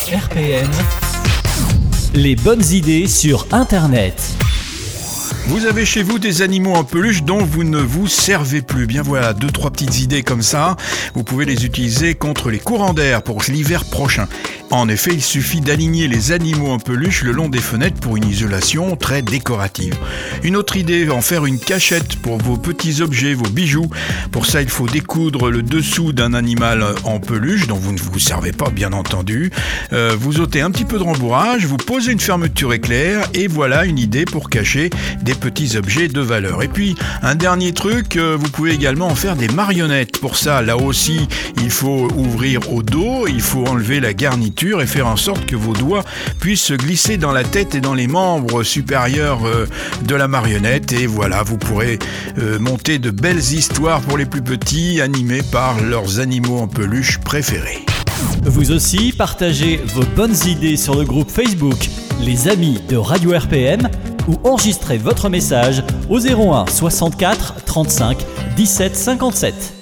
RPM, les bonnes idées sur Internet. Vous avez chez vous des animaux en peluche dont vous ne vous servez plus. Bien voilà, 2-3 petites idées comme ça. Vous pouvez les utiliser contre les courants d'air pour l'hiver prochain. En effet, il suffit d'aligner les animaux en peluche le long des fenêtres pour une isolation très décorative. Une autre idée, en faire une cachette pour vos petits objets, vos bijoux. Pour ça, il faut découdre le dessous d'un animal en peluche dont vous ne vous servez pas, bien entendu. Vous ôtez un petit peu de rembourrage, vous posez une fermeture éclair et voilà une idée pour cacher des petits objets de valeur. Et puis, un dernier truc, vous pouvez également en faire des marionnettes. Pour ça, là aussi, il faut ouvrir au dos, il faut enlever la garniture et faire en sorte que vos doigts puissent se glisser dans la tête et dans les membres supérieurs de la marionnette. Et voilà, vous pourrez monter de belles histoires pour les plus petits, animés par leurs animaux en peluche préférés. Vous aussi, partagez vos bonnes idées sur le groupe Facebook Les Amis de Radio RPM ou enregistrez votre message au 01 64 35 17 57.